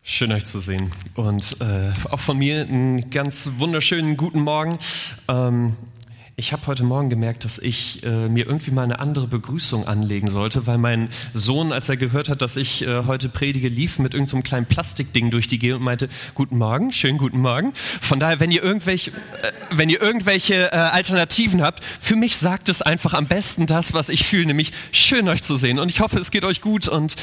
Schön euch zu sehen und auch von mir einen ganz wunderschönen guten Morgen. Ich habe heute Morgen gemerkt, dass ich mir irgendwie mal eine andere Begrüßung anlegen sollte, weil mein Sohn, als er gehört hat, dass ich heute predige, lief mit irgendeinem kleinen Plastikding durch die Gegend und meinte, guten Morgen, schönen guten Morgen. Von daher, wenn ihr irgendwelche Alternativen habt, für mich sagt es einfach am besten das, was ich fühle, nämlich schön euch zu sehen. Und ich hoffe, es geht euch gut und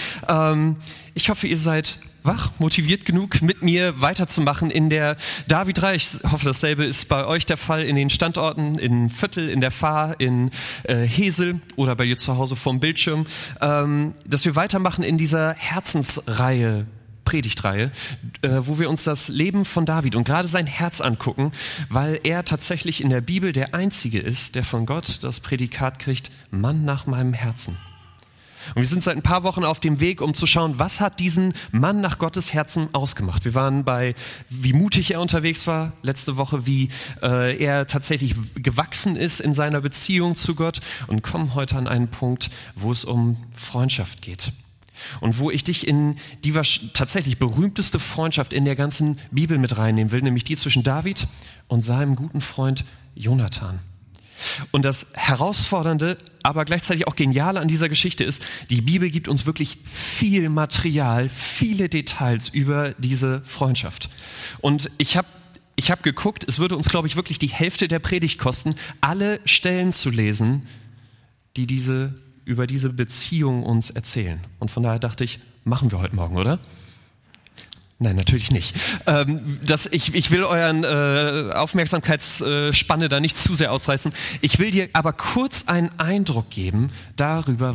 ich hoffe, ihr seid wach, motiviert genug, mit mir weiterzumachen in der David-Reihe. Ich hoffe, dasselbe ist bei euch der Fall in den Standorten, in Viertel, in der Fahr, in Hesel oder bei ihr zu Hause vorm Bildschirm, dass wir weitermachen in dieser Herzensreihe, Predigtreihe, wo wir uns das Leben von David und gerade sein Herz angucken, weil er tatsächlich in der Bibel der Einzige ist, der von Gott das Prädikat kriegt, Mann nach meinem Herzen. Und wir sind seit ein paar Wochen auf dem Weg, um zu schauen, was hat diesen Mann nach Gottes Herzen ausgemacht. Wir waren bei, wie mutig er unterwegs war letzte Woche, wie er tatsächlich gewachsen ist in seiner Beziehung zu Gott und kommen heute an einen Punkt, wo es um Freundschaft geht. Und wo ich dich in die tatsächlich berühmteste Freundschaft in der ganzen Bibel mit reinnehmen will, nämlich die zwischen David und seinem guten Freund Jonathan. Und das Herausfordernde, aber gleichzeitig auch Geniale an dieser Geschichte ist, die Bibel gibt uns wirklich viel Material, viele Details über diese Freundschaft. Und ich habe geguckt, es würde uns, glaube ich, wirklich die Hälfte der Predigt kosten, alle Stellen zu lesen, die über diese Beziehung uns erzählen. Und von daher dachte ich, machen wir heute Morgen, oder? Nein, natürlich nicht. Ich will euren Aufmerksamkeitsspanne da nicht zu sehr ausreißen. Ich will dir aber kurz einen Eindruck geben darüber,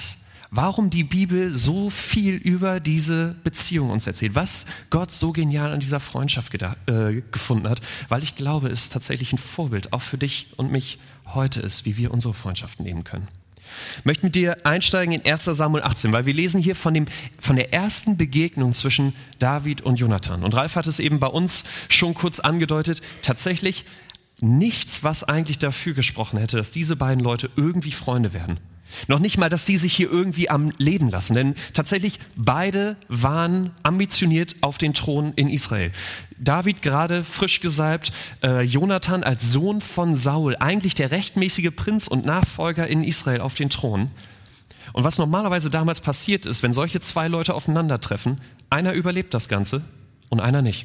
warum die Bibel so viel über diese Beziehung uns erzählt, was Gott so genial an dieser Freundschaft gefunden hat, weil ich glaube, es tatsächlich ein Vorbild auch für dich und mich heute ist, wie wir unsere Freundschaften leben können. Ich möchte mit dir einsteigen in 1. Samuel 18, weil wir lesen hier von der ersten Begegnung zwischen David und Jonathan. Und Ralf hat es eben bei uns schon kurz angedeutet, tatsächlich nichts, was eigentlich dafür gesprochen hätte, dass diese beiden Leute irgendwie Freunde werden. Noch nicht mal, dass die sich hier irgendwie am Leben lassen, denn tatsächlich beide waren ambitioniert auf den Thron in Israel. David gerade frisch gesalbt, Jonathan als Sohn von Saul, eigentlich der rechtmäßige Prinz und Nachfolger in Israel auf den Thron. Und was normalerweise damals passiert ist, wenn solche zwei Leute aufeinandertreffen, einer überlebt das Ganze und einer nicht.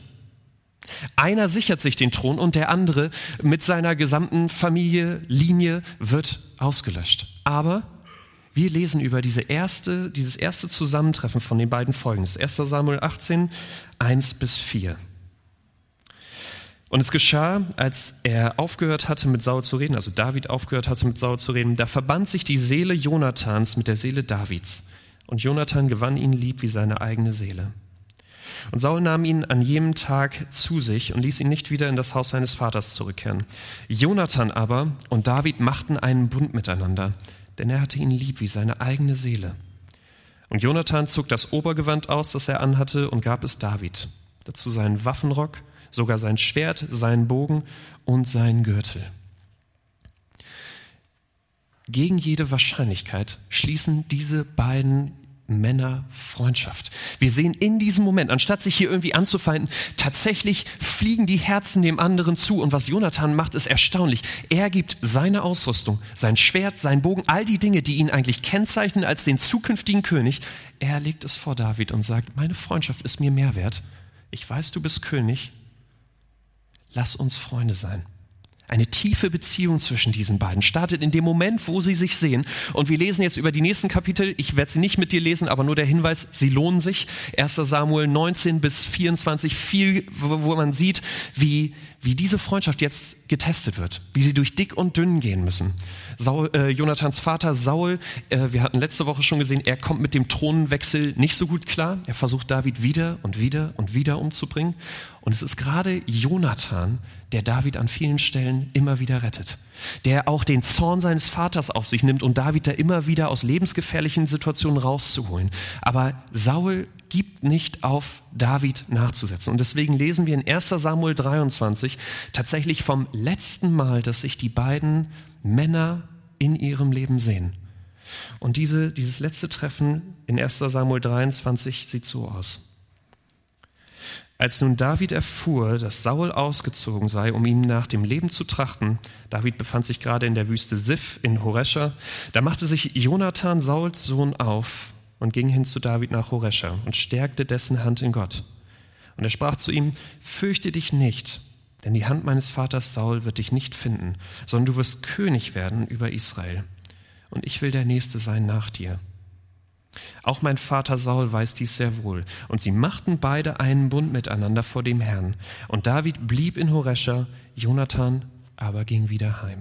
Einer sichert sich den Thron und der andere mit seiner gesamten Familie, Linie wird ausgelöscht. Aber wir lesen über dieses erste Zusammentreffen von den beiden Folgendes. 1. Samuel 18, 1-4. Und es geschah, als er aufgehört hatte, mit Saul zu reden, also David aufgehört hatte, mit Saul zu reden, da verband sich die Seele Jonathans mit der Seele Davids. Und Jonathan gewann ihn lieb wie seine eigene Seele. Und Saul nahm ihn an jenem Tag zu sich und ließ ihn nicht wieder in das Haus seines Vaters zurückkehren. Jonathan aber und David machten einen Bund miteinander, denn er hatte ihn lieb wie seine eigene Seele. Und Jonathan zog das Obergewand aus, das er anhatte, und gab es David. Dazu seinen Waffenrock, sogar sein Schwert, seinen Bogen und seinen Gürtel. Gegen jede Wahrscheinlichkeit schließen diese beiden Männer Freundschaft. Wir sehen in diesem Moment, anstatt sich hier irgendwie anzufeinden, tatsächlich fliegen die Herzen dem anderen zu. Und was Jonathan macht, ist erstaunlich. Er gibt seine Ausrüstung, sein Schwert, seinen Bogen, all die Dinge, die ihn eigentlich kennzeichnen als den zukünftigen König. Er legt es vor David und sagt, meine Freundschaft ist mir mehr wert. Ich weiß, du bist König. Lass uns Freunde sein. Eine tiefe Beziehung zwischen diesen beiden startet in dem Moment, wo sie sich sehen. Und wir lesen jetzt über die nächsten Kapitel. Ich werde sie nicht mit dir lesen, aber nur der Hinweis, sie lohnen sich. 1. Samuel 19-24, viel, wo man sieht, wie diese Freundschaft jetzt getestet wird, wie sie durch dick und dünn gehen müssen. Jonathans Vater Saul, wir hatten letzte Woche schon gesehen, er kommt mit dem Thronenwechsel nicht so gut klar. Er versucht David wieder und wieder und wieder umzubringen. Und es ist gerade Jonathan, der David an vielen Stellen immer wieder rettet. Der auch den Zorn seines Vaters auf sich nimmt und David da immer wieder aus lebensgefährlichen Situationen rauszuholen. Aber Saul gibt nicht auf, David nachzusetzen. Und deswegen lesen wir in 1. Samuel 23 tatsächlich vom letzten Mal, dass sich die beiden Männer in ihrem Leben sehen. Und dieses letzte Treffen in 1. Samuel 23 sieht so aus. Als nun David erfuhr, dass Saul ausgezogen sei, um ihm nach dem Leben zu trachten, David befand sich gerade in der Wüste Sif in Horesha, da machte sich Jonathan, Sauls Sohn, auf und ging hin zu David nach Horesha und stärkte dessen Hand in Gott. Und er sprach zu ihm: Fürchte dich nicht, denn die Hand meines Vaters Saul wird dich nicht finden, sondern du wirst König werden über Israel. Und ich will der Nächste sein nach dir. Auch mein Vater Saul weiß dies sehr wohl. Und sie machten beide einen Bund miteinander vor dem Herrn. Und David blieb in Horesha, Jonathan aber ging wieder heim.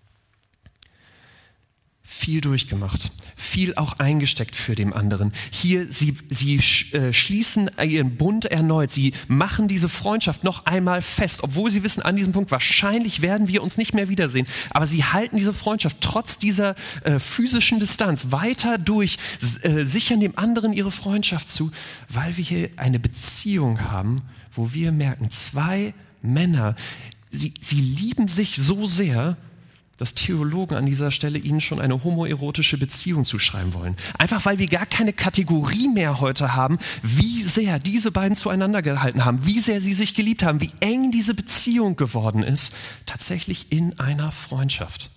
Viel durchgemacht, viel auch eingesteckt für den anderen. Hier, sie schließen ihren Bund erneut. Sie machen diese Freundschaft noch einmal fest, obwohl sie wissen, an diesem Punkt, wahrscheinlich werden wir uns nicht mehr wiedersehen. Aber sie halten diese Freundschaft trotz dieser physischen Distanz weiter durch, sichern dem anderen ihre Freundschaft zu, weil wir hier eine Beziehung haben, wo wir merken, zwei Männer, sie lieben sich so sehr, dass Theologen an dieser Stelle ihnen schon eine homoerotische Beziehung zuschreiben wollen. Einfach weil wir gar keine Kategorie mehr heute haben, wie sehr diese beiden zueinander gehalten haben, wie sehr sie sich geliebt haben, wie eng diese Beziehung geworden ist, tatsächlich in einer Freundschaft.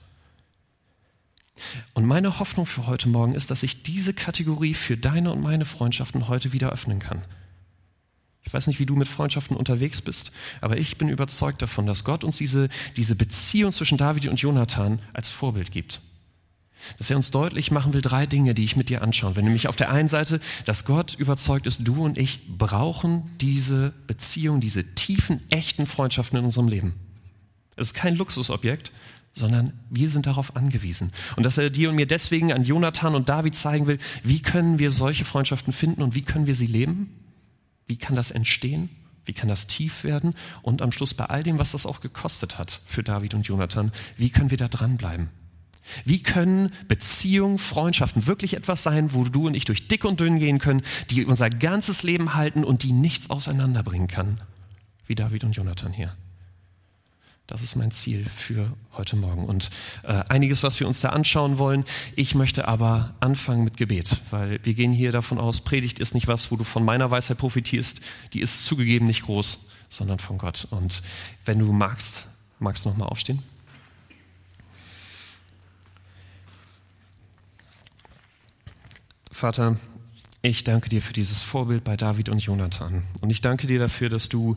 Und meine Hoffnung für heute Morgen ist, dass ich diese Kategorie für deine und meine Freundschaften heute wieder öffnen kann. Ich weiß nicht, wie du mit Freundschaften unterwegs bist, aber ich bin überzeugt davon, dass Gott uns diese Beziehung zwischen David und Jonathan als Vorbild gibt. Dass er uns deutlich machen will, 3 Dinge, die ich mit dir anschauen will. Nämlich auf der einen Seite, dass Gott überzeugt ist, du und ich brauchen diese Beziehung, diese tiefen, echten Freundschaften in unserem Leben. Es ist kein Luxusobjekt, sondern wir sind darauf angewiesen. Und dass er dir und mir deswegen an Jonathan und David zeigen will, wie können wir solche Freundschaften finden und wie können wir sie leben? Wie kann das entstehen? Wie kann das tief werden? Und am Schluss bei all dem, was das auch gekostet hat für David und Jonathan, wie können wir da dranbleiben? Wie können Beziehungen, Freundschaften wirklich etwas sein, wo du und ich durch dick und dünn gehen können, die unser ganzes Leben halten und die nichts auseinanderbringen kann, wie David und Jonathan hier? Das ist mein Ziel für heute Morgen und einiges, was wir uns da anschauen wollen. Ich möchte aber anfangen mit Gebet, weil wir gehen hier davon aus, Predigt ist nicht was, wo du von meiner Weisheit profitierst. Die ist zugegeben nicht groß, sondern von Gott. Und wenn du magst du noch mal aufstehen? Vater, ich danke dir für dieses Vorbild bei David und Jonathan. Und ich danke dir dafür, dass du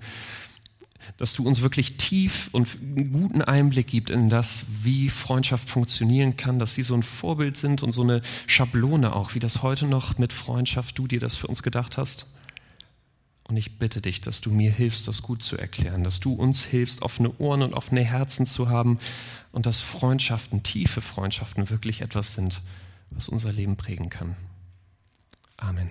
uns wirklich tief und einen guten Einblick gibt in das, wie Freundschaft funktionieren kann, dass sie so ein Vorbild sind und so eine Schablone auch, wie das heute noch mit Freundschaft du dir das für uns gedacht hast. Und ich bitte dich, dass du mir hilfst, das gut zu erklären, dass du uns hilfst, offene Ohren und offene Herzen zu haben und dass Freundschaften, tiefe Freundschaften wirklich etwas sind, was unser Leben prägen kann. Amen.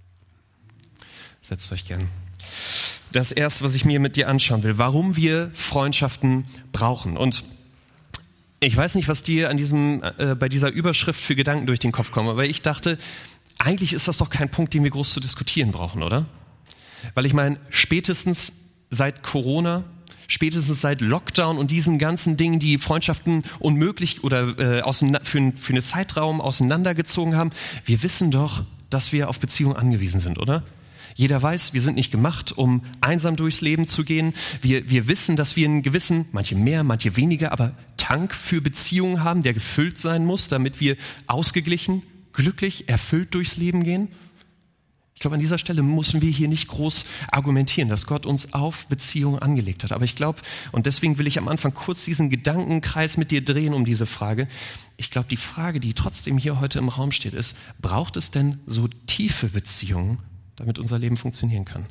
Setzt euch gern. Das Erste, was ich mir mit dir anschauen will, warum wir Freundschaften brauchen. Und ich weiß nicht, was dir bei dieser Überschrift für Gedanken durch den Kopf kommen, aber ich dachte, eigentlich ist das doch kein Punkt, den wir groß zu diskutieren brauchen, oder? Weil ich meine, spätestens seit Corona, spätestens seit Lockdown und diesen ganzen Dingen, die Freundschaften unmöglich oder für einen Zeitraum auseinandergezogen haben, wir wissen doch, dass wir auf Beziehungen angewiesen sind, oder? Jeder weiß, wir sind nicht gemacht, um einsam durchs Leben zu gehen. Wir wissen, dass wir einen gewissen, manche mehr, manche weniger, aber Tank für Beziehungen haben, der gefüllt sein muss, damit wir ausgeglichen, glücklich, erfüllt durchs Leben gehen. Ich glaube, an dieser Stelle müssen wir hier nicht groß argumentieren, dass Gott uns auf Beziehungen angelegt hat. Aber ich glaube, und deswegen will ich am Anfang kurz diesen Gedankenkreis mit dir drehen um diese Frage. Ich glaube, die Frage, die trotzdem hier heute im Raum steht, ist, braucht es denn so tiefe Beziehungen, damit unser Leben funktionieren kann?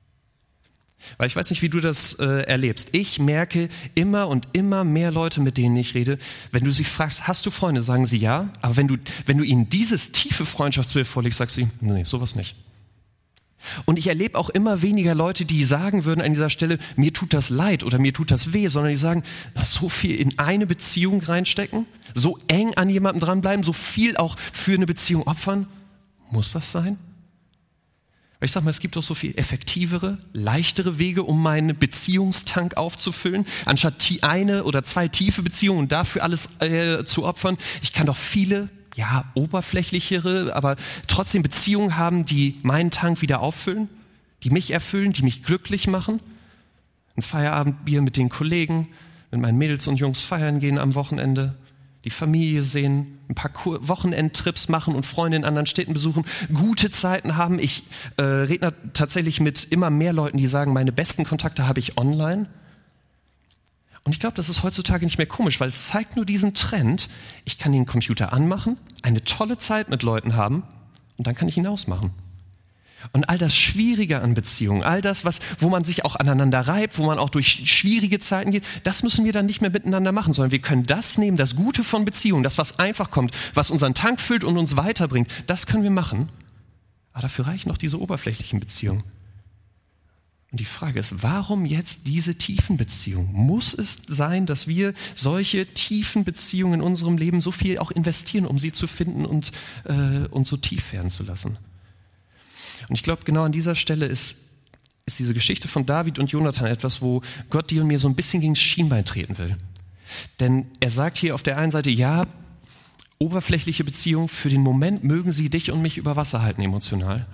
Weil ich weiß nicht, wie du das erlebst. Ich merke immer und immer mehr Leute, mit denen ich rede, wenn du sie fragst, hast du Freunde, sagen sie ja. Aber wenn du ihnen dieses tiefe Freundschaftsbild vorlegst, sagst du, nee, sowas nicht. Und ich erlebe auch immer weniger Leute, die sagen würden an dieser Stelle, mir tut das leid oder mir tut das weh, sondern die sagen, so viel in eine Beziehung reinstecken, so eng an jemandem dranbleiben, so viel auch für eine Beziehung opfern. Muss das sein? Ich sag mal, es gibt doch so viel effektivere, leichtere Wege, um meinen Beziehungstank aufzufüllen, anstatt eine oder zwei tiefe Beziehungen und dafür alles zu opfern. Ich kann doch viele, oberflächlichere, aber trotzdem Beziehungen haben, die meinen Tank wieder auffüllen, die mich erfüllen, die mich glücklich machen. Ein Feierabendbier mit den Kollegen, mit meinen Mädels und Jungs feiern gehen am Wochenende, die Familie sehen, ein paar Wochenendtrips machen und Freunde in anderen Städten besuchen, gute Zeiten haben. Ich rede tatsächlich mit immer mehr Leuten, die sagen, meine besten Kontakte habe ich online. Und ich glaube, das ist heutzutage nicht mehr komisch, weil es zeigt nur diesen Trend. Ich kann den Computer anmachen, eine tolle Zeit mit Leuten haben und dann kann ich ihn ausmachen. Und all das Schwierige an Beziehungen, all das, wo man sich auch aneinander reibt, wo man auch durch schwierige Zeiten geht, das müssen wir dann nicht mehr miteinander machen, sondern wir können das nehmen, das Gute von Beziehungen, das, was einfach kommt, was unseren Tank füllt und uns weiterbringt, das können wir machen. Aber dafür reichen noch diese oberflächlichen Beziehungen. Und die Frage ist, warum jetzt diese tiefen Beziehungen? Muss es sein, dass wir solche tiefen Beziehungen in unserem Leben so viel auch investieren, um sie zu finden und so tief werden zu lassen? Und ich glaube, genau an dieser Stelle ist diese Geschichte von David und Jonathan etwas, wo Gott dir und mir so ein bisschen gegen das Schienbein treten will. Denn er sagt hier auf der einen Seite, ja, oberflächliche Beziehungen, für den Moment mögen sie dich und mich über Wasser halten emotional.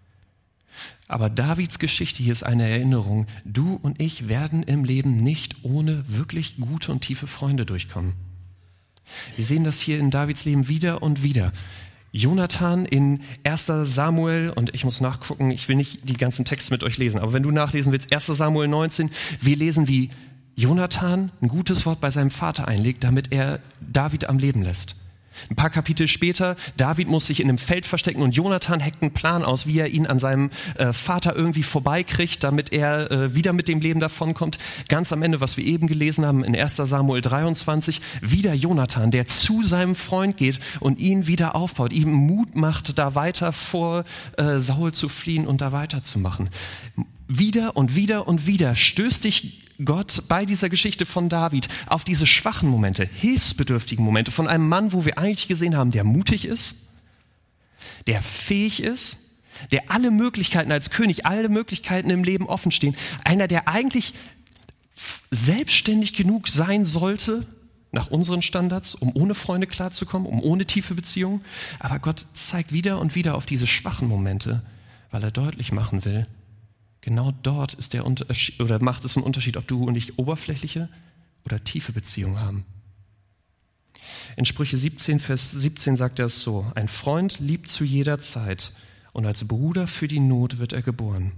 Aber Davids Geschichte hier ist eine Erinnerung, du und ich werden im Leben nicht ohne wirklich gute und tiefe Freunde durchkommen. Wir sehen das hier in Davids Leben wieder und wieder. Jonathan in 1. Samuel, und ich muss nachgucken, ich will nicht die ganzen Texte mit euch lesen, aber wenn du nachlesen willst, 1. Samuel 19, wir lesen, wie Jonathan ein gutes Wort bei seinem Vater einlegt, damit er David am Leben lässt. Ein paar Kapitel später, David muss sich in einem Feld verstecken und Jonathan heckt einen Plan aus, wie er ihn an seinem Vater irgendwie vorbeikriegt, damit er wieder mit dem Leben davonkommt. Ganz am Ende, was wir eben gelesen haben in 1. Samuel 23, wieder Jonathan, der zu seinem Freund geht und ihn wieder aufbaut, ihm Mut macht, da weiter vor Saul zu fliehen und da weiterzumachen. Wieder und wieder und wieder stößt dich Gott bei dieser Geschichte von David auf diese schwachen Momente, hilfsbedürftigen Momente von einem Mann, wo wir eigentlich gesehen haben, der mutig ist, der fähig ist, der alle Möglichkeiten als König, alle Möglichkeiten im Leben offen stehen. Einer, der eigentlich selbstständig genug sein sollte, nach unseren Standards, um ohne Freunde klarzukommen, um ohne tiefe Beziehungen. Aber Gott zeigt wieder und wieder auf diese schwachen Momente, weil er deutlich machen will, genau dort ist der Unterschied, oder macht es einen Unterschied, ob du und ich oberflächliche oder tiefe Beziehungen haben. In Sprüche 17, Vers 17 sagt er es so: Ein Freund liebt zu jeder Zeit und als Bruder für die Not wird er geboren.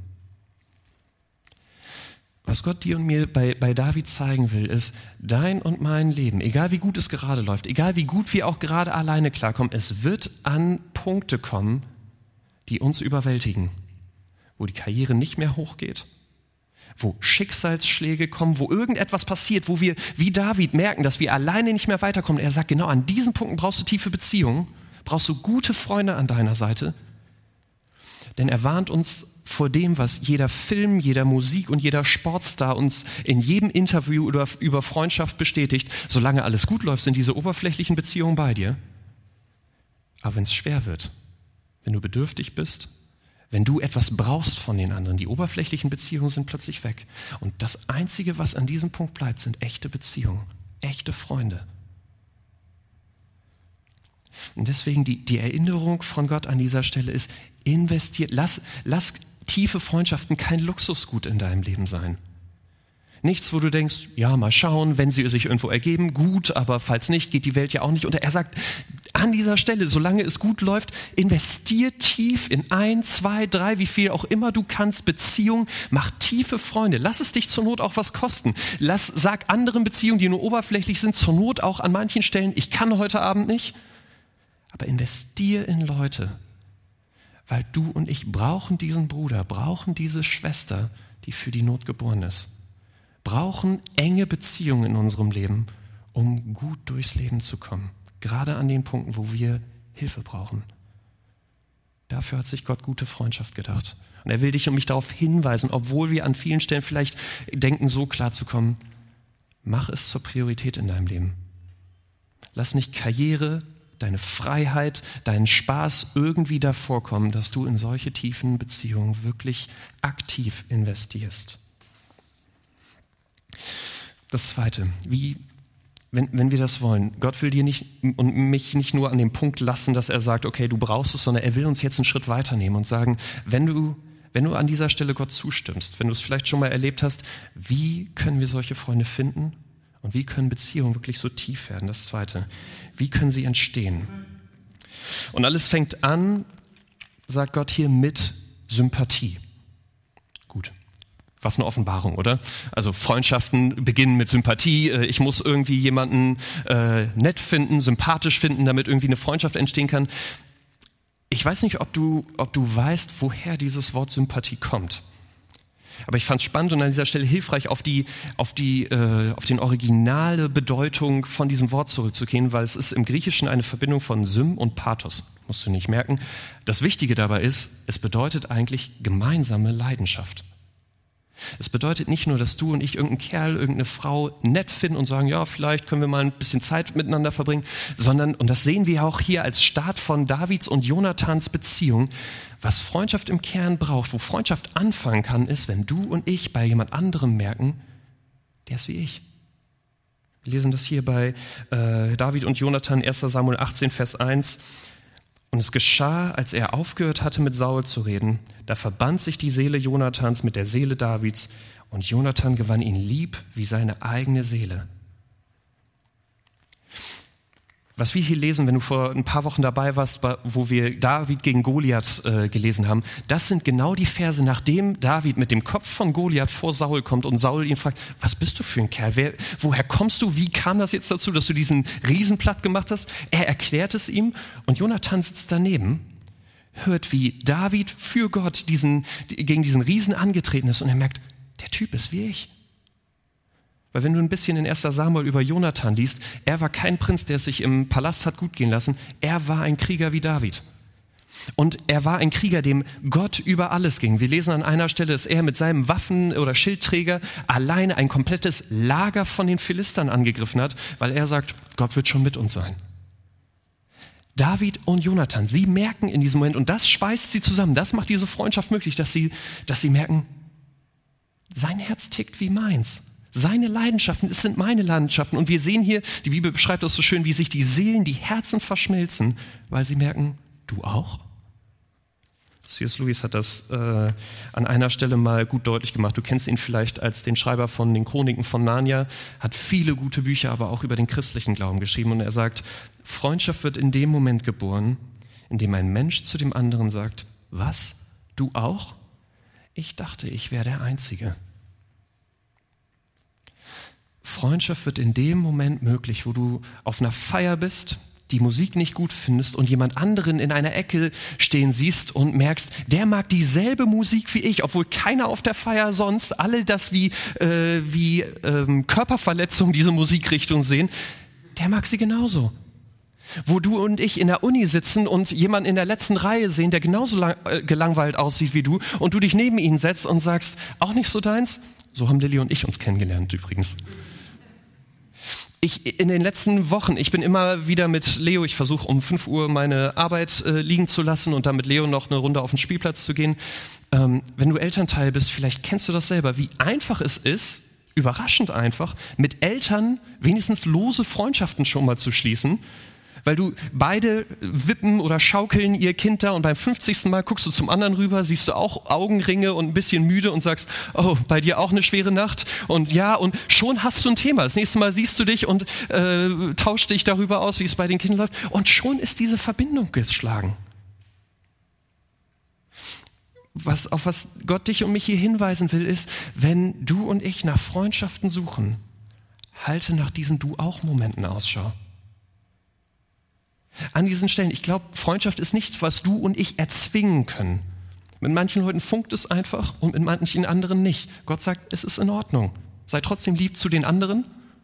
Was Gott dir und mir bei David zeigen will, ist, dein und mein Leben, egal wie gut es gerade läuft, egal wie gut wir auch gerade alleine klarkommen, es wird an Punkte kommen, die uns überwältigen. Wo die Karriere nicht mehr hochgeht, wo Schicksalsschläge kommen, wo irgendetwas passiert, wo wir wie David merken, dass wir alleine nicht mehr weiterkommen. Er sagt, genau an diesen Punkten brauchst du tiefe Beziehungen, brauchst du gute Freunde an deiner Seite. Denn er warnt uns vor dem, was jeder Film, jeder Musik und jeder Sportstar uns in jedem Interview über Freundschaft bestätigt. Solange alles gut läuft, sind diese oberflächlichen Beziehungen bei dir. Aber wenn es schwer wird, wenn du bedürftig bist, wenn du etwas brauchst von den anderen, die oberflächlichen Beziehungen sind plötzlich weg. Und das Einzige, was an diesem Punkt bleibt, sind echte Beziehungen, echte Freunde. Und deswegen die Erinnerung von Gott an dieser Stelle ist, investiert, lass tiefe Freundschaften kein Luxusgut in deinem Leben sein. Nichts, wo du denkst, ja, mal schauen, wenn sie sich irgendwo ergeben, gut, aber falls nicht, geht die Welt ja auch nicht unter. Er sagt, an dieser Stelle, solange es gut läuft, investier tief in 1, 2, 3, wie viel auch immer du kannst, Beziehung, mach tiefe Freunde. Lass es dich zur Not auch was kosten. Sag anderen Beziehungen, die nur oberflächlich sind, zur Not auch an manchen Stellen, ich kann heute Abend nicht. Aber investier in Leute, weil du und ich brauchen diesen Bruder, brauchen diese Schwester, die für die Not geboren ist. Brauchen enge Beziehungen in unserem Leben, um gut durchs Leben zu kommen. Gerade an den Punkten, wo wir Hilfe brauchen. Dafür hat sich Gott gute Freundschaft gedacht. Und er will dich und mich darauf hinweisen, obwohl wir an vielen Stellen vielleicht denken, so klar zu kommen, mach es zur Priorität in deinem Leben. Lass nicht Karriere, deine Freiheit, deinen Spaß irgendwie davor kommen, dass du in solche tiefen Beziehungen wirklich aktiv investierst. Das Zweite, wenn wir das wollen, Gott will dir nicht und mich nicht nur an dem Punkt lassen, dass er sagt, okay, du brauchst es, sondern er will uns jetzt einen Schritt weiternehmen und sagen, wenn du wenn du an dieser Stelle Gott zustimmst, wenn du es vielleicht schon mal erlebt hast, wie können wir solche Freunde finden und wie können Beziehungen wirklich so tief werden? Das Zweite, wie können sie entstehen? Und alles fängt an, sagt Gott hier, mit Sympathie. Gut. Was eine Offenbarung, oder? Also Freundschaften beginnen mit Sympathie. Ich muss irgendwie jemanden nett finden, sympathisch finden, damit irgendwie eine Freundschaft entstehen kann. Ich weiß nicht, ob du weißt, woher dieses Wort Sympathie kommt. Aber ich fand es spannend und an dieser Stelle hilfreich, auf den originale Bedeutung von diesem Wort zurückzugehen, weil es ist im Griechischen eine Verbindung von Sym und Pathos. Musst du nicht merken. Das Wichtige dabei ist, es bedeutet eigentlich gemeinsame Leidenschaft. Es bedeutet nicht nur, dass du und ich irgendeinen Kerl, irgendeine Frau nett finden und sagen, ja, vielleicht können wir mal ein bisschen Zeit miteinander verbringen, sondern, und das sehen wir auch hier als Start von Davids und Jonathans Beziehung, was Freundschaft im Kern braucht, wo Freundschaft anfangen kann, ist, wenn du und ich bei jemand anderem merken, der ist wie ich. Wir lesen das hier bei David und Jonathan, 1. Samuel 18, Vers 1. Und es geschah, als er aufgehört hatte, mit Saul zu reden, da verband sich die Seele Jonathans mit der Seele Davids und Jonathan gewann ihn lieb wie seine eigene Seele. Was wir hier lesen, wenn du vor ein paar Wochen dabei warst, wo wir David gegen Goliath gelesen haben, das sind genau die Verse, nachdem David mit dem Kopf von Goliath vor Saul kommt und Saul ihn fragt, was bist du für ein Kerl? Woher kommst du? Wie kam das jetzt dazu, dass du diesen Riesen platt gemacht hast? Er erklärt es ihm und Jonathan sitzt daneben, hört, wie David für Gott gegen diesen Riesen angetreten ist und er merkt, der Typ ist wie ich. Weil wenn du ein bisschen in 1. Samuel über Jonathan liest, er war kein Prinz, der es sich im Palast hat gut gehen lassen. Er war ein Krieger wie David. Und er war ein Krieger, dem Gott über alles ging. Wir lesen an einer Stelle, dass er mit seinem Waffen- oder Schildträger alleine ein komplettes Lager von den Philistern angegriffen hat, weil er sagt, Gott wird schon mit uns sein. David und Jonathan, sie merken in diesem Moment, und das schweißt sie zusammen, das macht diese Freundschaft möglich, dass sie merken, sein Herz tickt wie meins. Seine Leidenschaften, es sind meine Leidenschaften. Und wir sehen hier, die Bibel beschreibt das so schön, wie sich die Seelen, die Herzen verschmelzen, weil sie merken, du auch? C.S. Lewis hat das an einer Stelle mal gut deutlich gemacht. Du kennst ihn vielleicht als den Schreiber von den Chroniken von Narnia, hat viele gute Bücher, aber auch über den christlichen Glauben geschrieben. Und er sagt, Freundschaft wird in dem Moment geboren, in dem ein Mensch zu dem anderen sagt, was, du auch? Ich dachte, ich wäre der Einzige. Freundschaft wird in dem Moment möglich, wo du auf einer Feier bist, die Musik nicht gut findest und jemand anderen in einer Ecke stehen siehst und merkst, der mag dieselbe Musik wie ich, obwohl keiner auf der Feier sonst, alle das wie Körperverletzung diese Musikrichtung sehen, der mag sie genauso. Wo du und ich in der Uni sitzen und jemanden in der letzten Reihe sehen, der genauso gelangweilt aussieht wie du und du dich neben ihn setzt und sagst, auch nicht so deins? So haben Lilly und ich uns kennengelernt übrigens. In den letzten Wochen, ich bin immer wieder mit Leo, ich versuche um 5 Uhr meine Arbeit liegen zu lassen und dann mit Leo noch eine Runde auf den Spielplatz zu gehen. Wenn du Elternteil bist, vielleicht kennst du das selber, wie einfach es ist, überraschend einfach, mit Eltern wenigstens lose Freundschaften schon mal zu schließen, weil du beide wippen oder schaukeln ihr Kind da und beim 50. Mal guckst du zum anderen rüber, siehst du auch Augenringe und ein bisschen müde und sagst, oh, bei dir auch eine schwere Nacht? Und ja, und schon hast du ein Thema. Das nächste Mal siehst du dich und tauschst dich darüber aus, wie es bei den Kindern läuft. Und schon ist diese Verbindung geschlagen. Auf was Gott dich und mich hier hinweisen will, ist, wenn du und ich nach Freundschaften suchen, halte nach diesen Du-auch-Momenten Ausschau. An diesen Stellen, ich glaube, Freundschaft ist nicht, was du und ich erzwingen können. Mit manchen Leuten funkt es einfach und mit manchen anderen nicht. Gott sagt, es ist in Ordnung. Sei trotzdem lieb zu den anderen.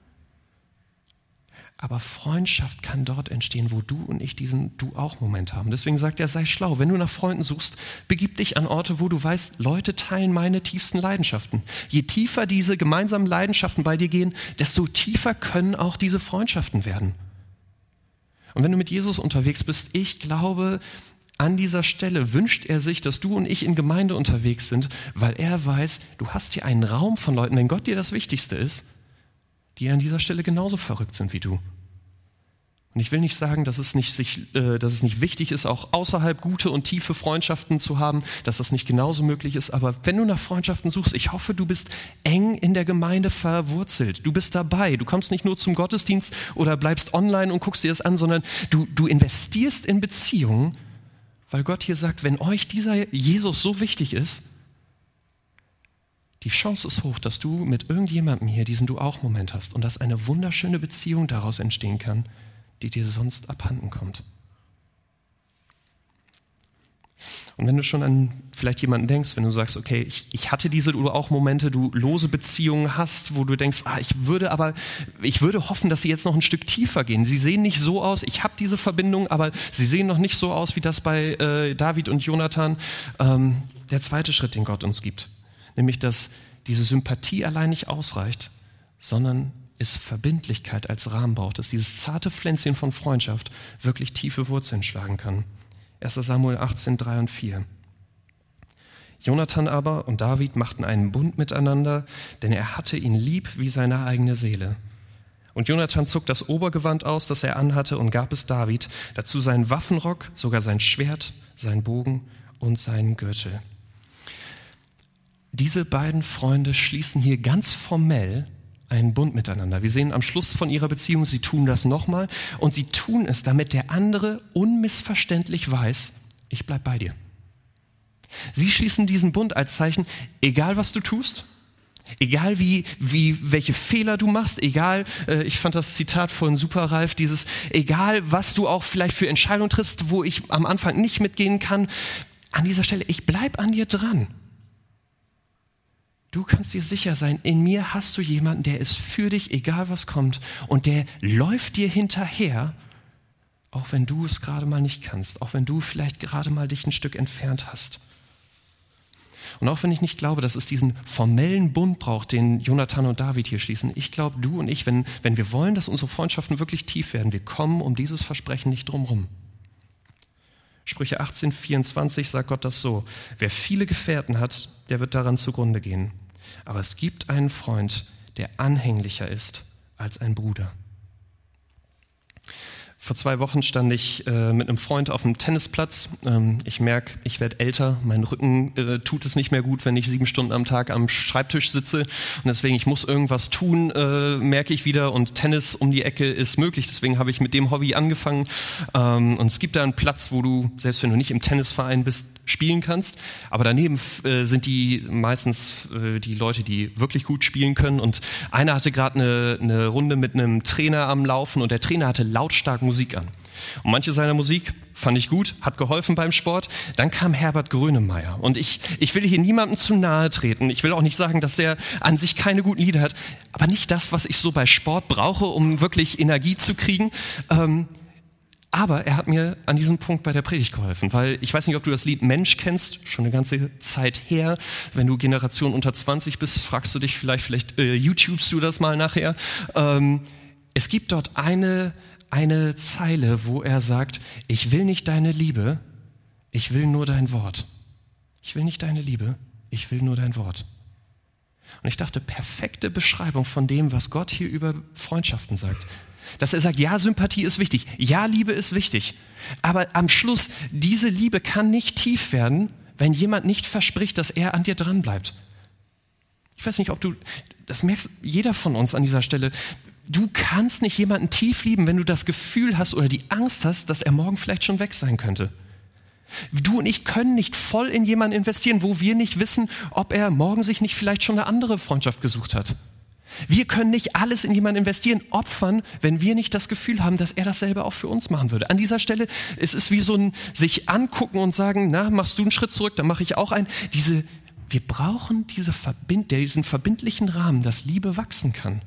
Aber Freundschaft kann dort entstehen, wo du und ich diesen Du-auch-Moment haben. Deswegen sagt er, sei schlau. Wenn du nach Freunden suchst, begib dich an Orte, wo du weißt, Leute teilen meine tiefsten Leidenschaften. Je tiefer diese gemeinsamen Leidenschaften bei dir gehen, desto tiefer können auch diese Freundschaften werden. Und wenn du mit Jesus unterwegs bist, ich glaube, an dieser Stelle wünscht er sich, dass du und ich in Gemeinde unterwegs sind, weil er weiß, du hast hier einen Raum von Leuten, wenn Gott dir das Wichtigste ist, die an dieser Stelle genauso verrückt sind wie du. Und ich will nicht sagen, dass es nicht wichtig ist, auch außerhalb gute und tiefe Freundschaften zu haben, dass das nicht genauso möglich ist. Aber wenn du nach Freundschaften suchst, ich hoffe, du bist eng in der Gemeinde verwurzelt. Du bist dabei. Du kommst nicht nur zum Gottesdienst oder bleibst online und guckst dir das an, sondern du investierst in Beziehungen, weil Gott hier sagt, wenn euch dieser Jesus so wichtig ist, die Chance ist hoch, dass du mit irgendjemandem hier diesen Du-auch-Moment hast und dass eine wunderschöne Beziehung daraus entstehen kann, die dir sonst abhanden kommt. Und wenn du schon an vielleicht jemanden denkst, wenn du sagst, okay, ich hatte diese Du-auch-Momente, du lose Beziehungen hast, wo du denkst, ich würde hoffen, dass sie jetzt noch ein Stück tiefer gehen. Sie sehen nicht so aus, ich habe diese Verbindung, aber sie sehen noch nicht so aus, wie das bei David und Jonathan. Der zweite Schritt, den Gott uns gibt, nämlich, dass diese Sympathie allein nicht ausreicht, sondern es Verbindlichkeit als Rahmen braucht, dass dieses zarte Pflänzchen von Freundschaft wirklich tiefe Wurzeln schlagen kann. 1. Samuel 18, 3 und 4. Jonathan aber und David machten einen Bund miteinander, denn er hatte ihn lieb wie seine eigene Seele. Und Jonathan zog das Obergewand aus, das er anhatte, und gab es David, dazu seinen Waffenrock, sogar sein Schwert, seinen Bogen und seinen Gürtel. Diese beiden Freunde schließen hier ganz formell einen Bund miteinander. Wir sehen am Schluss von ihrer Beziehung, sie tun das nochmal und sie tun es, damit der andere unmissverständlich weiß, ich bleib bei dir. Sie schließen diesen Bund als Zeichen, egal was du tust, egal welche Fehler du machst, egal, ich fand das Zitat von Superralf, egal was du auch vielleicht für Entscheidungen triffst, wo ich am Anfang nicht mitgehen kann, an dieser Stelle, ich bleib an dir dran. Du kannst dir sicher sein, in mir hast du jemanden, der ist für dich, egal was kommt, und der läuft dir hinterher, auch wenn du es gerade mal nicht kannst, auch wenn du vielleicht gerade mal dich ein Stück entfernt hast. Und auch wenn ich nicht glaube, dass es diesen formellen Bund braucht, den Jonathan und David hier schließen, ich glaube, du und ich, wenn wir wollen, dass unsere Freundschaften wirklich tief werden, wir kommen um dieses Versprechen nicht drumherum. Sprüche 18, 24 sagt Gott das so: Wer viele Gefährten hat, der wird daran zugrunde gehen. Aber es gibt einen Freund, der anhänglicher ist als ein Bruder. Vor 2 Wochen stand ich mit einem Freund auf dem Tennisplatz. Ich merke, ich werde älter, mein Rücken tut es nicht mehr gut, wenn ich 7 Stunden am Tag am Schreibtisch sitze. Und deswegen, ich muss irgendwas tun, merke ich wieder. Und Tennis um die Ecke ist möglich. Deswegen habe ich mit dem Hobby angefangen. Und es gibt da einen Platz, wo du, selbst wenn du nicht im Tennisverein bist, spielen kannst. Aber daneben sind die meistens die Leute, die wirklich gut spielen können. Und einer hatte gerade eine Runde mit einem Trainer am Laufen und der Trainer hatte lautstark Musik an. Und manche seiner Musik fand ich gut, hat geholfen beim Sport. Dann kam Herbert Grönemeyer. Und ich will hier niemandem zu nahe treten. Ich will auch nicht sagen, dass er an sich keine guten Lieder hat. Aber nicht das, was ich so bei Sport brauche, um wirklich Energie zu kriegen. Aber er hat mir an diesem Punkt bei der Predigt geholfen, weil ich weiß nicht, ob du das Lied Mensch kennst, schon eine ganze Zeit her. Wenn du Generation unter 20 bist, fragst du dich vielleicht YouTubest du das mal nachher. Es gibt dort eine Zeile, wo er sagt, ich will nicht deine Liebe, ich will nur dein Wort. Ich will nicht deine Liebe, ich will nur dein Wort. Und ich dachte, perfekte Beschreibung von dem, was Gott hier über Freundschaften sagt. Dass er sagt, ja, Sympathie ist wichtig, ja, Liebe ist wichtig. Aber am Schluss, diese Liebe kann nicht tief werden, wenn jemand nicht verspricht, dass er an dir dran bleibt. Ich weiß nicht, ob du, das merkst jeder von uns an dieser Stelle, du kannst nicht jemanden tief lieben, wenn du das Gefühl hast oder die Angst hast, dass er morgen vielleicht schon weg sein könnte. Du und ich können nicht voll in jemanden investieren, wo wir nicht wissen, ob er morgen sich nicht vielleicht schon eine andere Freundschaft gesucht hat. Wir können nicht alles in jemanden investieren, opfern, wenn wir nicht das Gefühl haben, dass er dasselbe auch für uns machen würde. An dieser Stelle ist es wie so ein sich angucken und sagen, na, machst du einen Schritt zurück, dann mache ich auch einen. Wir brauchen diesen verbindlichen Rahmen, dass Liebe wachsen kann.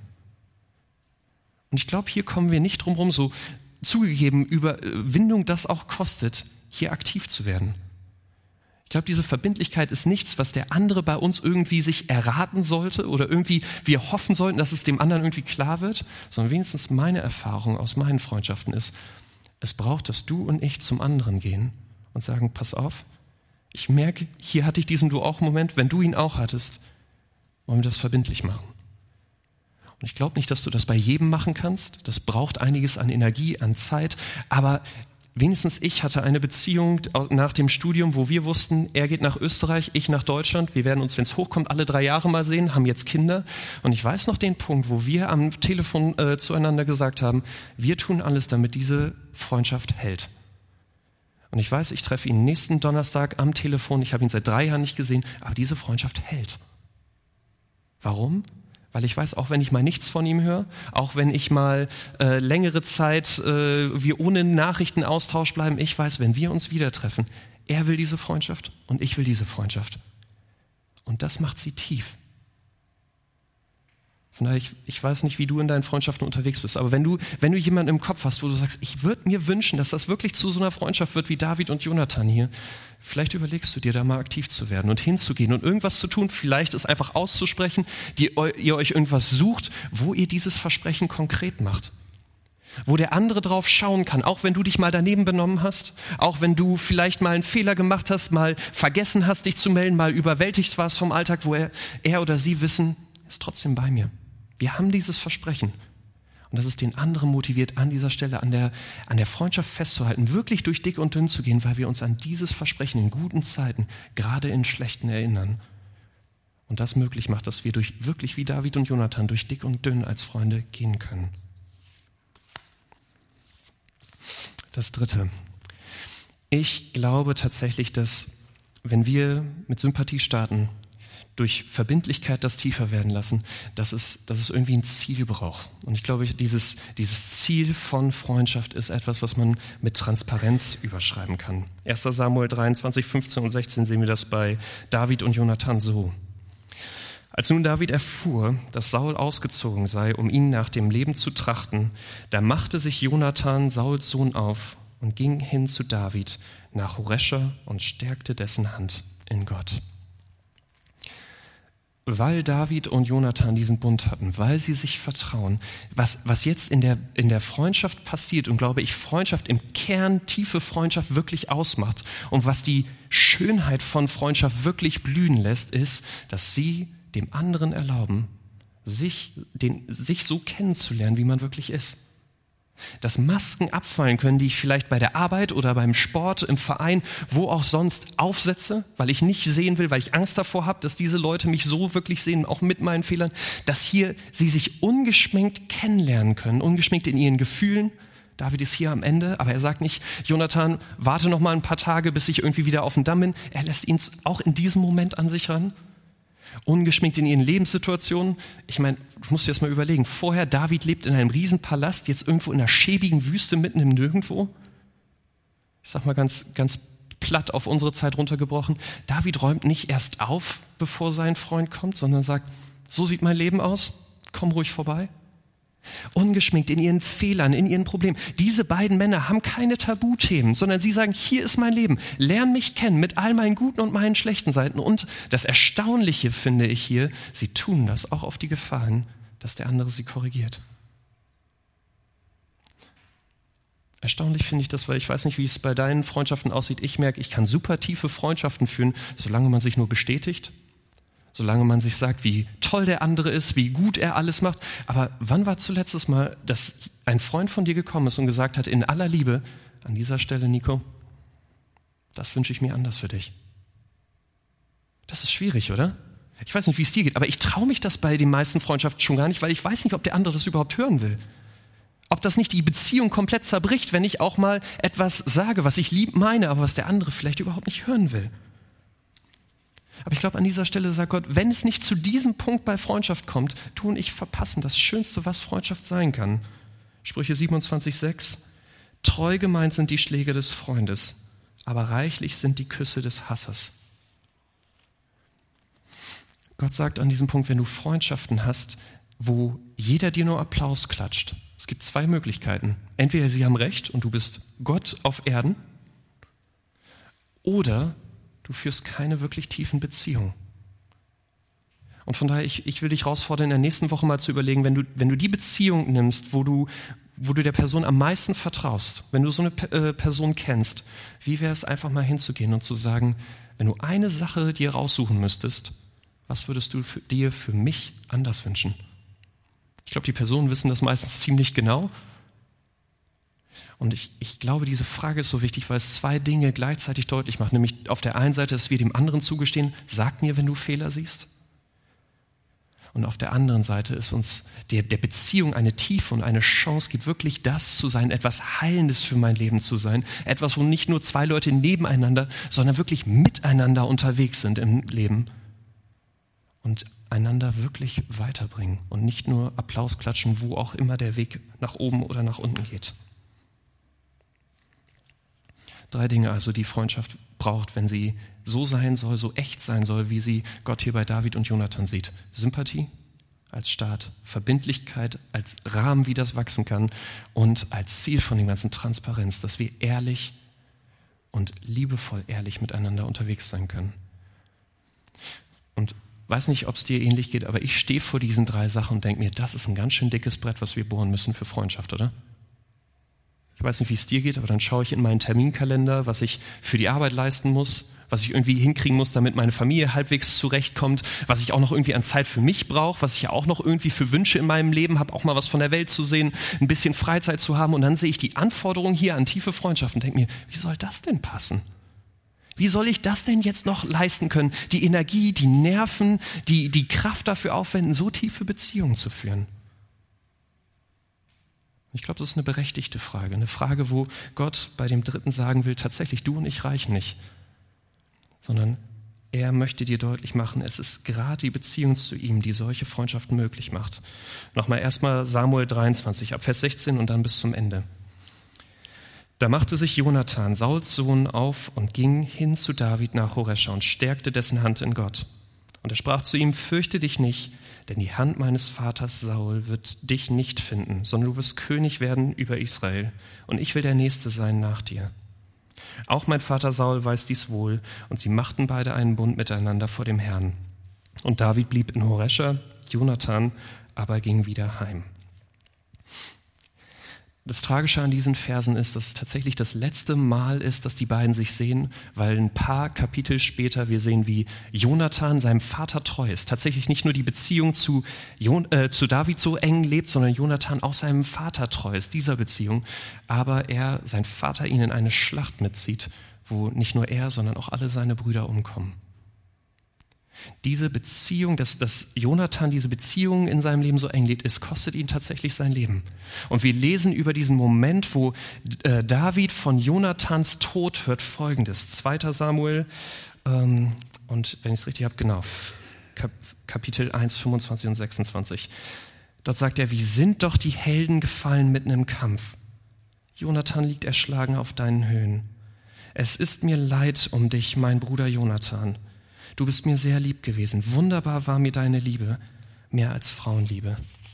Und ich glaube, hier kommen wir nicht drum herum, so zugegeben Überwindung das auch kostet, hier aktiv zu werden. Ich glaube, diese Verbindlichkeit ist nichts, was der andere bei uns irgendwie sich erraten sollte oder irgendwie wir hoffen sollten, dass es dem anderen irgendwie klar wird, sondern wenigstens meine Erfahrung aus meinen Freundschaften ist, es braucht, dass du und ich zum anderen gehen und sagen, pass auf, ich merke, hier hatte ich diesen Du-auch-Moment, wenn du ihn auch hattest, wollen wir das verbindlich machen. Und ich glaube nicht, dass du das bei jedem machen kannst. Das braucht einiges an Energie, an Zeit. Aber wenigstens ich hatte eine Beziehung nach dem Studium, wo wir wussten, er geht nach Österreich, ich nach Deutschland. Wir werden uns, wenn es hochkommt, alle 3 Jahre mal sehen, haben jetzt Kinder. Und ich weiß noch den Punkt, wo wir am Telefon zueinander gesagt haben, wir tun alles, damit diese Freundschaft hält. Und ich weiß, ich treffe ihn nächsten Donnerstag am Telefon. Ich habe ihn seit 3 Jahren nicht gesehen, aber diese Freundschaft hält. Warum? Weil ich weiß, auch wenn ich mal nichts von ihm höre, auch wenn ich mal längere Zeit wir ohne Nachrichtenaustausch bleiben, ich weiß, wenn wir uns wieder treffen, er will diese Freundschaft und ich will diese Freundschaft. Und das macht sie tief. Von daher, ich weiß nicht, wie du in deinen Freundschaften unterwegs bist, aber wenn du jemanden im Kopf hast, wo du sagst, ich würde mir wünschen, dass das wirklich zu so einer Freundschaft wird wie David und Jonathan hier, vielleicht überlegst du dir da mal aktiv zu werden und hinzugehen und irgendwas zu tun, vielleicht es einfach auszusprechen, ihr euch irgendwas sucht, wo ihr dieses Versprechen konkret macht. Wo der andere drauf schauen kann, auch wenn du dich mal daneben benommen hast, auch wenn du vielleicht mal einen Fehler gemacht hast, mal vergessen hast, dich zu melden, mal überwältigt warst vom Alltag, wo er oder sie wissen, er ist trotzdem bei mir. Wir haben dieses Versprechen. Und das ist den anderen motiviert, an dieser Stelle an der Freundschaft festzuhalten, wirklich durch dick und dünn zu gehen, weil wir uns an dieses Versprechen in guten Zeiten, gerade in schlechten erinnern. Und das möglich macht, dass wir wirklich wie David und Jonathan durch dick und dünn als Freunde gehen können. Das Dritte. Ich glaube tatsächlich, dass wenn wir mit Sympathie starten, durch Verbindlichkeit das tiefer werden lassen, dass es irgendwie ein Ziel braucht. Und ich glaube, dieses Ziel von Freundschaft ist etwas, was man mit Transparenz überschreiben kann. 1. Samuel 23, 15 und 16 sehen wir das bei David und Jonathan so. Als nun David erfuhr, dass Saul ausgezogen sei, um ihn nach dem Leben zu trachten, da machte sich Jonathan, Sauls Sohn, auf und ging hin zu David nach Horesha und stärkte dessen Hand in Gott. Weil David und Jonathan diesen Bund hatten, weil sie sich vertrauen, was jetzt in der Freundschaft passiert und glaube ich, Freundschaft im Kern, tiefe Freundschaft wirklich ausmacht und was die Schönheit von Freundschaft wirklich blühen lässt, ist, dass sie dem anderen erlauben, sich so kennenzulernen, wie man wirklich ist. Dass Masken abfallen können, die ich vielleicht bei der Arbeit oder beim Sport, im Verein, wo auch sonst aufsetze, weil ich nicht sehen will, weil ich Angst davor habe, dass diese Leute mich so wirklich sehen, auch mit meinen Fehlern, dass hier sie sich ungeschminkt kennenlernen können, ungeschminkt in ihren Gefühlen. David ist hier am Ende, aber er sagt nicht, Jonathan, warte noch mal ein paar Tage, bis ich irgendwie wieder auf dem Damm bin. Er lässt ihn auch in diesem Moment an sich ran. Ungeschminkt in ihren Lebenssituationen. Ich meine, du musst dir das mal überlegen. Vorher, David lebt in einem Riesenpalast, jetzt irgendwo in einer schäbigen Wüste mitten im Nirgendwo. Ich sag mal ganz platt auf unsere Zeit runtergebrochen. David räumt nicht erst auf, bevor sein Freund kommt, sondern sagt, so sieht mein Leben aus, komm ruhig vorbei. Ungeschminkt in ihren Fehlern, in ihren Problemen. Diese beiden Männer haben keine Tabuthemen, sondern sie sagen, hier ist mein Leben. Lern mich kennen mit all meinen guten und meinen schlechten Seiten. Und das Erstaunliche finde ich hier, sie tun das auch auf die Gefahr hin, dass der andere sie korrigiert. Erstaunlich finde ich das, weil ich weiß nicht, wie es bei deinen Freundschaften aussieht. Ich merke, ich kann super tiefe Freundschaften führen, solange man sich nur bestätigt. Solange man sich sagt, wie toll der andere ist, wie gut er alles macht. Aber wann war zuletzt das Mal, dass ein Freund von dir gekommen ist und gesagt hat, in aller Liebe, an dieser Stelle, Nico, das wünsche ich mir anders für dich. Das ist schwierig, oder? Ich weiß nicht, wie es dir geht, aber ich traue mich das bei den meisten Freundschaften schon gar nicht, weil ich weiß nicht, ob der andere das überhaupt hören will. Ob das nicht die Beziehung komplett zerbricht, wenn ich auch mal etwas sage, was ich lieb meine, aber was der andere vielleicht überhaupt nicht hören will. Aber ich glaube, an dieser Stelle sagt Gott, wenn es nicht zu diesem Punkt bei Freundschaft kommt, du und ich verpassen das Schönste, was Freundschaft sein kann. Sprüche 27,6. Treu gemeint sind die Schläge des Freundes, aber reichlich sind die Küsse des Hassers. Gott sagt an diesem Punkt, wenn du Freundschaften hast, wo jeder dir nur Applaus klatscht. Es gibt 2 Möglichkeiten. Entweder sie haben recht und du bist Gott auf Erden, oder du führst keine wirklich tiefen Beziehungen. Und von daher, ich will dich herausfordern, in der nächsten Woche mal zu überlegen, wenn du die Beziehung nimmst, wo du der Person am meisten vertraust, wenn du so eine Person kennst, wie wäre es einfach mal hinzugehen und zu sagen, wenn du eine Sache dir raussuchen müsstest, was würdest du dir für mich anders wünschen? Ich glaube, die Personen wissen das meistens ziemlich genau. Und ich glaube, diese Frage ist so wichtig, weil es zwei Dinge gleichzeitig deutlich macht. Nämlich auf der einen Seite, dass wir dem anderen zugestehen, sag mir, wenn du Fehler siehst. Und auf der anderen Seite ist uns der Beziehung eine Tiefe und eine Chance gibt, wirklich das zu sein, etwas Heilendes für mein Leben zu sein. Etwas, wo nicht nur zwei Leute nebeneinander, sondern wirklich miteinander unterwegs sind im Leben. Und einander wirklich weiterbringen und nicht nur Applaus klatschen, wo auch immer der Weg nach oben oder nach unten geht. 3 Dinge also, die Freundschaft braucht, wenn sie so sein soll, so echt sein soll, wie sie Gott hier bei David und Jonathan sieht. Sympathie als Start, Verbindlichkeit als Rahmen, wie das wachsen kann und als Ziel von dem ganzen Transparenz, dass wir ehrlich und liebevoll ehrlich miteinander unterwegs sein können. Und weiß nicht, ob es dir ähnlich geht, aber ich stehe vor diesen 3 Sachen und denke mir, das ist ein ganz schön dickes Brett, was wir bohren müssen für Freundschaft, oder? Ich weiß nicht, wie es dir geht, aber dann schaue ich in meinen Terminkalender, was ich für die Arbeit leisten muss, was ich irgendwie hinkriegen muss, damit meine Familie halbwegs zurechtkommt, was ich auch noch irgendwie an Zeit für mich brauche, was ich ja auch noch irgendwie für Wünsche in meinem Leben habe, auch mal was von der Welt zu sehen, ein bisschen Freizeit zu haben. Und dann sehe ich die Anforderungen hier an tiefe Freundschaft und denke mir, wie soll das denn passen? Wie soll ich das denn jetzt noch leisten können? Die Energie, die Nerven, die Kraft dafür aufwenden, so tiefe Beziehungen zu führen? Ich glaube, das ist eine berechtigte Frage. Eine Frage, wo Gott bei dem 3. sagen will, tatsächlich, du und ich reichen nicht. Sondern er möchte dir deutlich machen, es ist gerade die Beziehung zu ihm, die solche Freundschaften möglich macht. Nochmal erstmal Samuel 23, ab Vers 16 und dann bis zum Ende. Da machte sich Jonathan, Sauls Sohn, auf und ging hin zu David nach Horesha und stärkte dessen Hand in Gott. Und er sprach zu ihm, fürchte dich nicht, denn die Hand meines Vaters Saul wird dich nicht finden, sondern du wirst König werden über Israel. Und ich will der Nächste sein nach dir. Auch mein Vater Saul weiß dies wohl. Und sie machten beide einen Bund miteinander vor dem Herrn. Und David blieb in Horesha, Jonathan aber ging wieder heim. Das Tragische an diesen Versen ist, dass es tatsächlich das letzte Mal ist, dass die beiden sich sehen, weil ein paar Kapitel später wir sehen, wie Jonathan seinem Vater treu ist. Tatsächlich nicht nur die Beziehung zu David so eng lebt, sondern Jonathan auch seinem Vater treu ist, dieser Beziehung. Aber sein Vater ihn in eine Schlacht mitzieht, wo nicht nur er, sondern auch alle seine Brüder umkommen. Diese Beziehung, dass Jonathan diese Beziehung in seinem Leben so eng lebt, es kostet ihn tatsächlich sein Leben. Und wir lesen über diesen Moment, wo David von Jonathans Tod hört, Folgendes. 2. Samuel, und wenn ich es richtig habe, genau, Kapitel 1, 25 und 26. Dort sagt er, wie sind doch die Helden gefallen mitten im Kampf. Jonathan liegt erschlagen auf deinen Höhen. Es ist mir leid um dich, mein Bruder Jonathan. Du bist mir sehr lieb gewesen. Wunderbar war mir deine Liebe, mehr als Frauenliebe.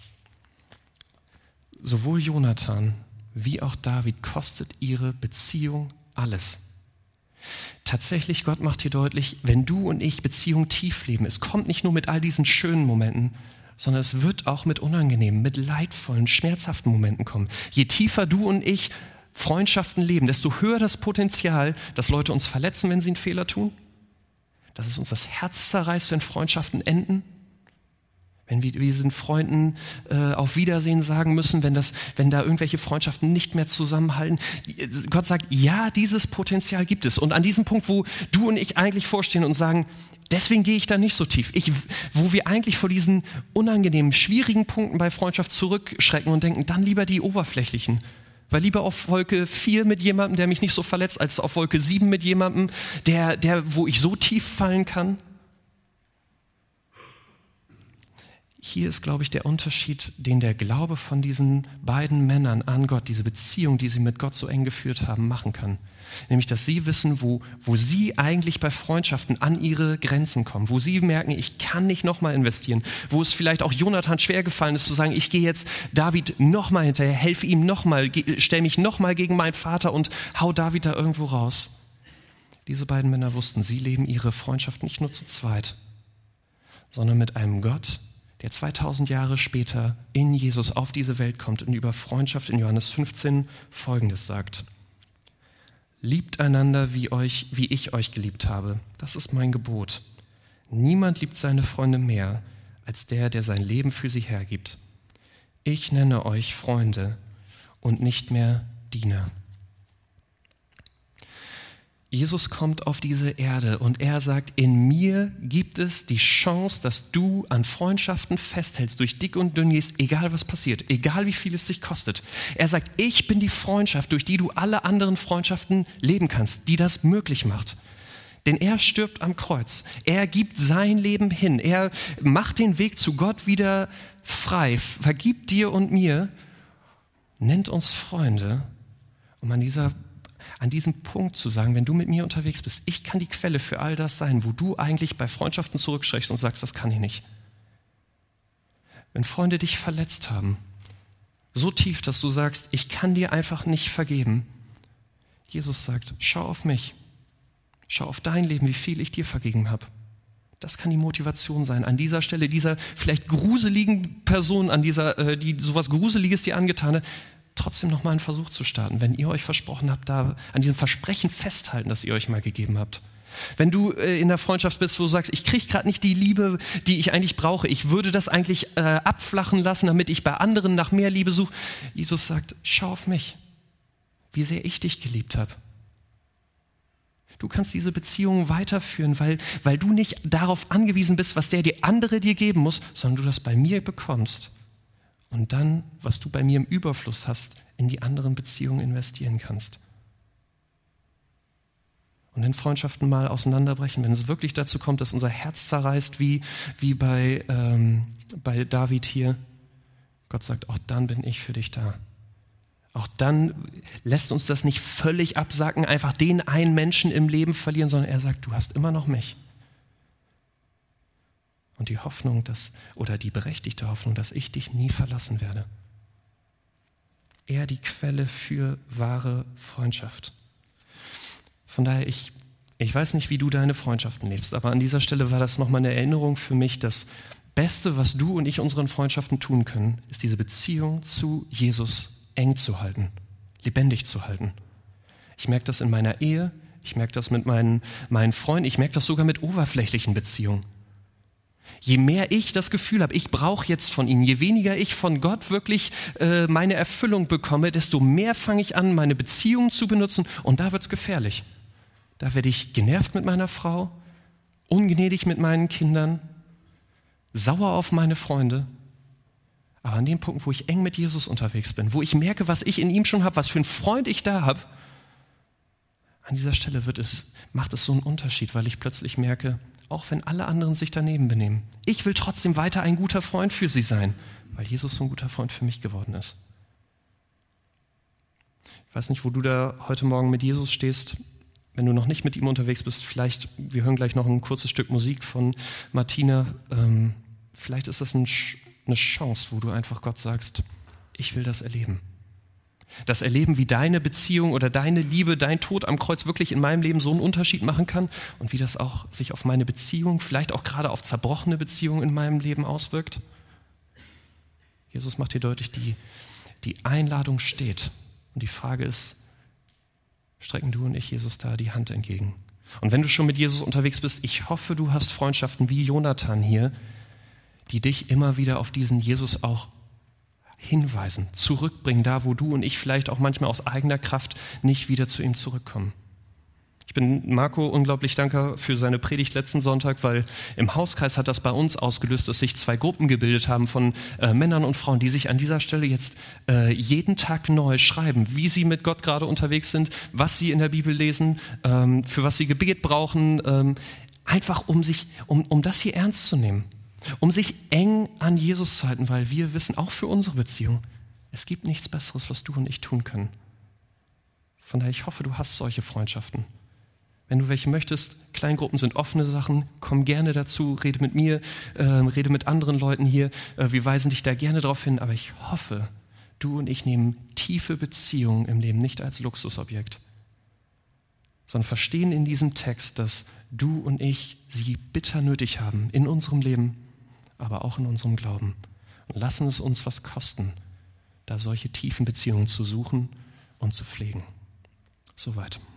Sowohl Jonathan wie auch David kostet ihre Beziehung alles. Tatsächlich, Gott macht hier deutlich, wenn du und ich Beziehung tief leben, es kommt nicht nur mit all diesen schönen Momenten, sondern es wird auch mit unangenehmen, mit leidvollen, schmerzhaften Momenten kommen. Je tiefer du und ich Freundschaften leben, desto höher das Potenzial, dass Leute uns verletzen, wenn sie einen Fehler tun. Dass es uns das Herz zerreißt, wenn Freundschaften enden, wenn wir diesen Freunden auf Wiedersehen sagen müssen, wenn da irgendwelche Freundschaften nicht mehr zusammenhalten. Gott sagt, ja, dieses Potenzial gibt es. Und an diesem Punkt, wo du und ich eigentlich vorstehen und sagen, deswegen gehe ich da nicht so tief, wo wir eigentlich vor diesen unangenehmen, schwierigen Punkten bei Freundschaft zurückschrecken und denken, dann lieber die oberflächlichen. Weil lieber auf Wolke 4 mit jemandem, der mich nicht so verletzt, als auf Wolke 7 mit jemandem, wo ich so tief fallen kann. Hier ist, glaube ich, der Unterschied, den der Glaube von diesen beiden Männern an Gott, diese Beziehung, die sie mit Gott so eng geführt haben, machen kann. Nämlich, dass sie wissen, wo sie eigentlich bei Freundschaften an ihre Grenzen kommen, wo sie merken, ich kann nicht nochmal investieren, wo es vielleicht auch Jonathan schwer gefallen ist, zu sagen, ich gehe jetzt David nochmal hinterher, helfe ihm nochmal, stelle mich nochmal gegen meinen Vater und hau David da irgendwo raus. Diese beiden Männer wussten, sie leben ihre Freundschaft nicht nur zu zweit, sondern mit einem Gott, der 2000 Jahre später in Jesus auf diese Welt kommt und über Freundschaft in Johannes 15 Folgendes sagt. Liebt einander, wie ich euch geliebt habe. Das ist mein Gebot. Niemand liebt seine Freunde mehr, als der sein Leben für sie hergibt. Ich nenne euch Freunde und nicht mehr Diener. Jesus kommt auf diese Erde und er sagt, in mir gibt es die Chance, dass du an Freundschaften festhältst, durch dick und dünn gehst, egal was passiert, egal wie viel es dich kostet. Er sagt, ich bin die Freundschaft, durch die du alle anderen Freundschaften leben kannst, die das möglich macht. Denn er stirbt am Kreuz, er gibt sein Leben hin, er macht den Weg zu Gott wieder frei, vergibt dir und mir, nennt uns Freunde, um an diesem Punkt zu sagen, wenn du mit mir unterwegs bist, ich kann die Quelle für all das sein, wo du eigentlich bei Freundschaften zurückschreckst und sagst, das kann ich nicht. Wenn Freunde dich verletzt haben, so tief, dass du sagst, ich kann dir einfach nicht vergeben. Jesus sagt, schau auf mich, schau auf dein Leben, wie viel ich dir vergeben habe. Das kann die Motivation sein, an dieser Stelle, dieser vielleicht gruseligen Person, die sowas Gruseliges dir angetan hat, trotzdem nochmal einen Versuch zu starten, wenn ihr euch versprochen habt, da an diesem Versprechen festhalten, das ihr euch mal gegeben habt. Wenn du in der Freundschaft bist, wo du sagst, ich kriege gerade nicht die Liebe, die ich eigentlich brauche, ich würde das eigentlich abflachen lassen, damit ich bei anderen nach mehr Liebe suche. Jesus sagt, schau auf mich, wie sehr ich dich geliebt habe. Du kannst diese Beziehung weiterführen, weil du nicht darauf angewiesen bist, was der andere dir geben muss, sondern du das bei mir bekommst. Und dann, was du bei mir im Überfluss hast, in die anderen Beziehungen investieren kannst. Und wenn Freundschaften mal auseinanderbrechen, wenn es wirklich dazu kommt, dass unser Herz zerreißt, wie bei David hier, Gott sagt, auch dann bin ich für dich da. Auch dann lässt uns das nicht völlig absacken, einfach den einen Menschen im Leben verlieren, sondern er sagt, du hast immer noch mich. Und die Hoffnung, die berechtigte Hoffnung, dass ich dich nie verlassen werde. Er die Quelle für wahre Freundschaft. Von daher, ich weiß nicht, wie du deine Freundschaften lebst, aber an dieser Stelle war das nochmal eine Erinnerung für mich, das Beste, was du und ich unseren Freundschaften tun können, ist diese Beziehung zu Jesus eng zu halten, lebendig zu halten. Ich merke das in meiner Ehe, ich merke das mit meinen Freunden, ich merke das sogar mit oberflächlichen Beziehungen. Je mehr ich das Gefühl habe, ich brauche jetzt von ihm, je weniger ich von Gott wirklich meine Erfüllung bekomme, desto mehr fange ich an, meine Beziehungen zu benutzen und da wird es gefährlich. Da werde ich genervt mit meiner Frau, ungnädig mit meinen Kindern, sauer auf meine Freunde. Aber an dem Punkt, wo ich eng mit Jesus unterwegs bin, wo ich merke, was ich in ihm schon habe, was für einen Freund ich da habe, an dieser Stelle macht es so einen Unterschied, weil ich plötzlich merke, auch wenn alle anderen sich daneben benehmen, ich will trotzdem weiter ein guter Freund für sie sein, weil Jesus so ein guter Freund für mich geworden ist. Ich weiß nicht, wo du da heute Morgen mit Jesus stehst, wenn du noch nicht mit ihm unterwegs bist, vielleicht, wir hören gleich noch ein kurzes Stück Musik von Martina, vielleicht ist das eine Chance, wo du einfach Gott sagst, ich will das erleben. Das Erleben, wie deine Beziehung oder deine Liebe, dein Tod am Kreuz wirklich in meinem Leben so einen Unterschied machen kann und wie das auch sich auf meine Beziehung, vielleicht auch gerade auf zerbrochene Beziehungen in meinem Leben auswirkt. Jesus macht hier deutlich, die Einladung steht. Und die Frage ist, strecken du und ich Jesus da die Hand entgegen? Und wenn du schon mit Jesus unterwegs bist, ich hoffe, du hast Freundschaften wie Jonathan hier, die dich immer wieder auf diesen Jesus auch hinweisen, zurückbringen, da wo du und ich vielleicht auch manchmal aus eigener Kraft nicht wieder zu ihm zurückkommen. Ich bin Marco unglaublich dankbar für seine Predigt letzten Sonntag, weil im Hauskreis hat das bei uns ausgelöst, dass sich 2 Gruppen gebildet haben von Männern und Frauen, die sich an dieser Stelle jetzt jeden Tag neu schreiben, wie sie mit Gott gerade unterwegs sind, was sie in der Bibel lesen, für was sie Gebet brauchen, einfach um das hier ernst zu nehmen. Um sich eng an Jesus zu halten, weil wir wissen, auch für unsere Beziehung, es gibt nichts Besseres, was du und ich tun können. Von daher, ich hoffe, du hast solche Freundschaften. Wenn du welche möchtest, Kleingruppen sind offene Sachen, komm gerne dazu, rede mit mir, rede mit anderen Leuten hier, wir weisen dich da gerne darauf hin, aber ich hoffe, du und ich nehmen tiefe Beziehungen im Leben nicht als Luxusobjekt, sondern verstehen in diesem Text, dass du und ich sie bitter nötig haben in unserem Leben, aber auch in unserem Glauben. Und lassen es uns was kosten, da solche tiefen Beziehungen zu suchen und zu pflegen. Soweit.